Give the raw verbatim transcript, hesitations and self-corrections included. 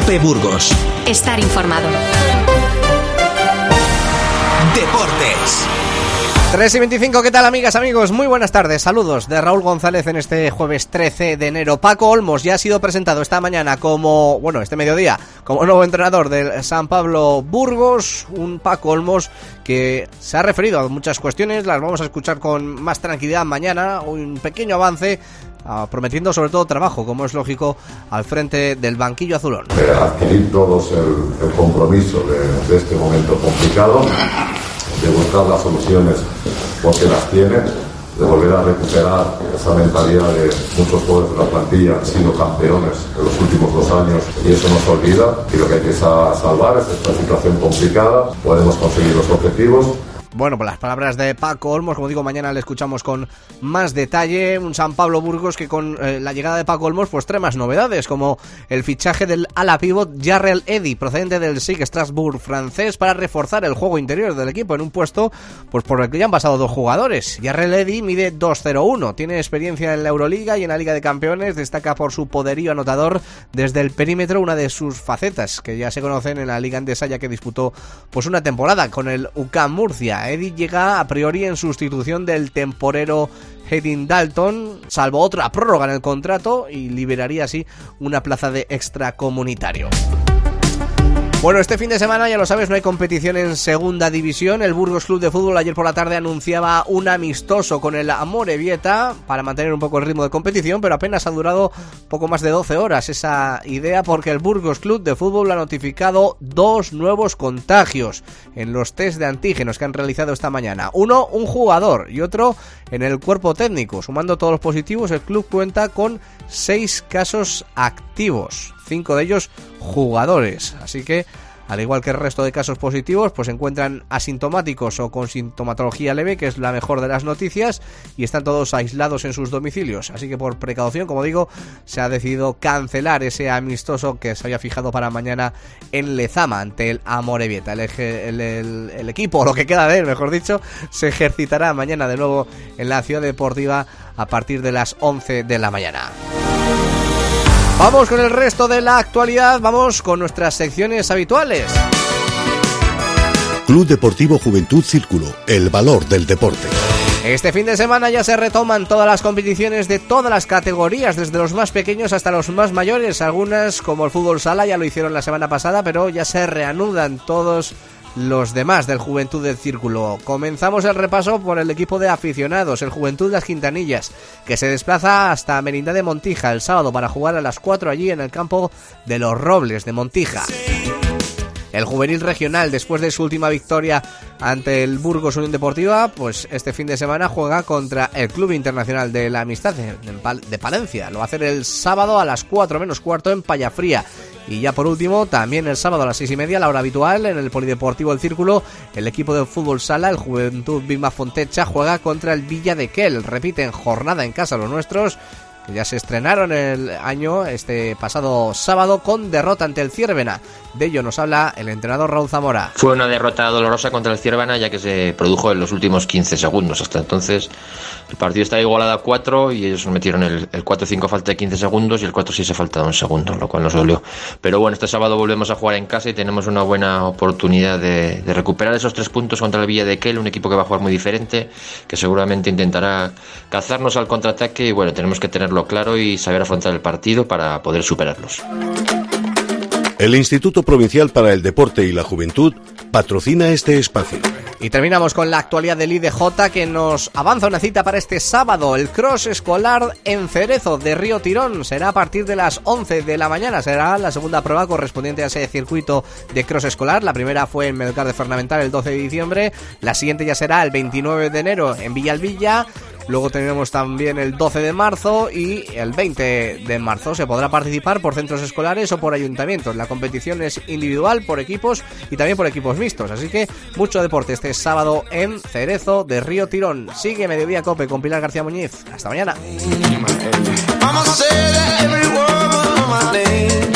COPE Burgos. Estar informado. Deportes. tres y veinticinco, ¿qué tal, amigas, amigos? Muy buenas tardes, saludos de Raúl González en este jueves trece de enero. Paco Olmos ya ha sido presentado esta mañana como, bueno, este mediodía, como nuevo entrenador del San Pablo Burgos. Un Paco Olmos que se ha referido a muchas cuestiones, las vamos a escuchar con más tranquilidad mañana. Un pequeño avance, Uh, prometiendo sobre todo trabajo, como es lógico, al frente del banquillo azulón. Eh, adquirir todos el, el compromiso de, de este momento complicado, de buscar las soluciones porque las tiene, de volver a recuperar esa mentalidad de muchos jugadores de la plantilla han sido campeones en los últimos dos años y eso no se olvida, y lo que hay que salvar es esta situación complicada. Podemos conseguir los objetivos. Bueno, pues las palabras de Paco Olmos, como digo, mañana le escuchamos con más detalle. Un San Pablo Burgos que con eh, la llegada de Paco Olmos pues trae más novedades, como el fichaje del ala pívot Jarrell Eddy, procedente del S I G Strasbourg francés, para reforzar el juego interior del equipo en un puesto pues por el que ya han pasado dos jugadores. Jarrell Eddy mide dos cero uno, tiene experiencia en la Euroliga y en la Liga de Campeones, destaca por su poderío anotador desde el perímetro, una de sus facetas que ya se conocen en la Liga Endesa, ya que disputó pues una temporada con el U C A M Murcia. Eddy llega a priori en sustitución del temporero Hayden Dalton, salvo otra prórroga en el contrato, y liberaría así una plaza de extracomunitario. Bueno, este fin de semana, ya lo sabes, no hay competición en segunda división. El Burgos Club de Fútbol ayer por la tarde anunciaba un amistoso con el Amorebieta para mantener un poco el ritmo de competición, pero apenas ha durado poco más de doce horas esa idea, porque el Burgos Club de Fútbol ha notificado dos nuevos contagios en los test de antígenos que han realizado esta mañana. Uno, un jugador, y otro en el cuerpo técnico. Sumando todos los positivos, el club cuenta con seis casos activos, cinco de ellos jugadores, así que al igual que el resto de casos positivos, pues se encuentran asintomáticos o con sintomatología leve, que es la mejor de las noticias, y están todos aislados en sus domicilios. Así que por precaución, como digo, se ha decidido cancelar ese amistoso que se había fijado para mañana en Lezama ante el Amorebieta. El, el, el, el equipo, lo que queda de él, mejor dicho, se ejercitará mañana de nuevo en la Ciudad Deportiva a partir de las once de la mañana. Vamos con el resto de la actualidad, vamos con nuestras secciones habituales. Club Deportivo Juventud Círculo, el valor del deporte. Este fin de semana ya se retoman todas las competiciones de todas las categorías, desde los más pequeños hasta los más mayores. Algunas, como el fútbol sala, ya lo hicieron la semana pasada, pero ya se reanudan todos los demás del Juventud del Círculo. Comenzamos el repaso por el equipo de aficionados, el Juventud Las Quintanillas, que se desplaza hasta Merindad de Montija el sábado para jugar a las cuatro allí en el campo de los Robles de Montija. El juvenil regional, después de su última victoria ante el Burgos Unión Deportiva, pues este fin de semana juega contra el Club Internacional de la Amistad de Palencia. Lo va a hacer el sábado a las cuatro menos cuarto en Payafría. Y ya por último, también el sábado a las seis y media, la hora habitual, en el Polideportivo El Círculo, el equipo de fútbol sala, el Juventud Vilma Fontecha, juega contra el Villa de Quel. Repiten jornada en casa los nuestros, que ya se estrenaron el año este pasado sábado con derrota ante el Ciervena. De ello nos habla el entrenador Raúl Zamora. Fue una derrota dolorosa contra el Ciervena, ya que se produjo en los últimos quince segundos. Hasta entonces el partido estaba igualado a cuatro y ellos metieron el, el cuatro cinco a falta de quince segundos y el cuatro seis a falta de un segundo, lo cual nos dolió. Pero bueno, este sábado volvemos a jugar en casa y tenemos una buena oportunidad de, de recuperar esos tres puntos contra el Villa de Quel, un equipo que va a jugar muy diferente, que seguramente intentará cazarnos al contraataque, y bueno, tenemos que tenerlo claro y saber afrontar el partido para poder superarlos. El Instituto Provincial para el Deporte y la Juventud patrocina este espacio. Y terminamos con la actualidad del I D J, que nos avanza una cita para este sábado. El cross escolar en Cerezo de Río Tirón será a partir de las once de la mañana. Será la segunda prueba correspondiente a ese circuito de cross escolar. La primera fue en Melgar de Fernamental el doce de diciembre. La siguiente ya será el veintinueve de enero en Villalvilla. Luego tenemos también el doce de marzo y el veinte de marzo. Se podrá participar por centros escolares o por ayuntamientos. La competición es individual, por equipos y también por equipos mixtos. Así que mucho deporte este sábado en Cerezo de Río Tirón. Sigue Mediodía Cope con Pilar García Muñiz. Hasta mañana.